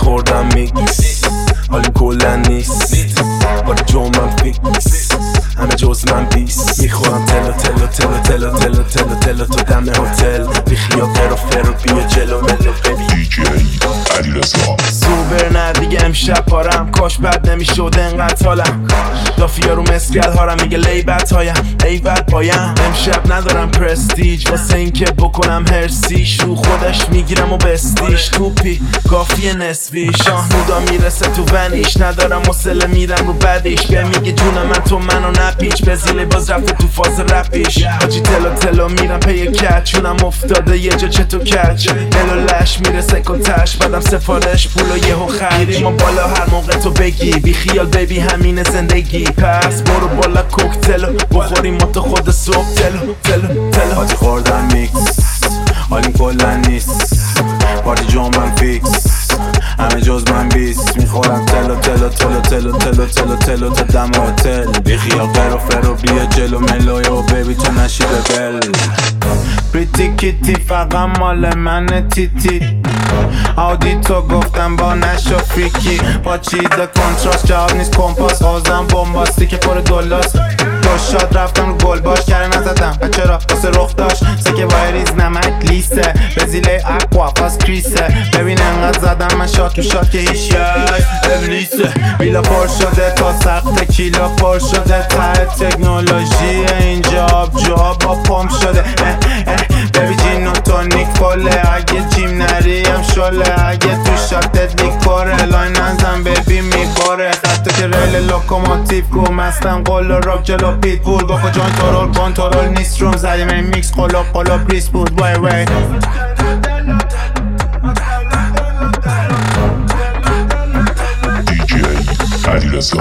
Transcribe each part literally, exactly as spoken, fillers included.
خوردم میکس حالی کلن نیست باری جو من فیکس همه جز من بیست میخورم تلو تلو تلو تلو تلو تلو تلو تو دم هتل بیخیا فرو فرو بیا جلو ملو ببی دی جی علیرضا سوبر نه دیگه امشب پارم کاش بد نمیشد انقدر حالم دافیا رو مسکل هارم میگه لیبت هایم ایوت پایم امشب ندارم پرستیج واسه اینکه بکنم هرسیش رو خودش میگیرم و بستیش توپی کافی نسبی شاهنودا میرسه تو ونیش ندارم مسله میرم رو بدیش به میگه جون من تو منو نپیچ بزیله باز رفته تو فاز رپیش حاجی تلو تلو میرم پی کچ چونم افتاده یه جا چه تو کچ دلو لش میرسه کتش بدم سفارش پولو یهو خرید ما بالا هر موقع تو بگی بی خیال بیبی همین زندگی پس برو بالا کوکتلو بخوریم ما تو خود صبح تلو تلو تلو حاجی خوردم میکس حالیم کلن نیست پارتی جو من فیکس همه جز من بیست میخورم تلو تلو تلو تلو تلو تلو تلو تا دم هتل بیخیال فرو فرو بیا جلو ملو یو بیبی تو نشی به بل پریتی کیتی فقط مال من تیتی آدی تو گفتم با نشو فریکی با چیده کنتراست جواب نیست کمپاس آزم بومباستی که پر دولاست دو شاد رفتم رو گل باش کره نزدم و چرا واسه رخ داشت سکه وایریز نمک لیسه بزیله اقوا فاس کریسه ببین انقدر زدم من شاد تو شاد که هیچ یای ابلیسه بیلا پر شده تا سخت کیلا پر شده ته تکنولوژی اینجا آب جا با پمپ شده اه اه ببی جین و تونیک فله اگه جیم نریم شله اگه تو شاتت لیکوره لاین نزن ببی میباره خطو که ریل لوکوموتیو گو مستم قول و راک جلو پیت بول با جان ترول کنترل نیست روم زدیم این میکس قلوب قلوب ریس بود وای وای دی جی علیرضا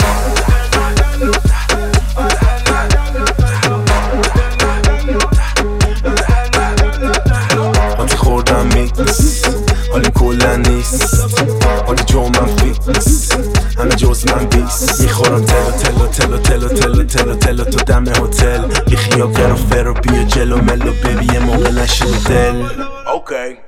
خوردم میکس حالی کلن نیست حالی جو من فیکس همه جز من بیست میخورم تلو تلو تلو تلو تلو تلو تلو تو دم هتل بیخیا فرو فرو بیا جلو ملو ببی یه موقع نشی دل اوکی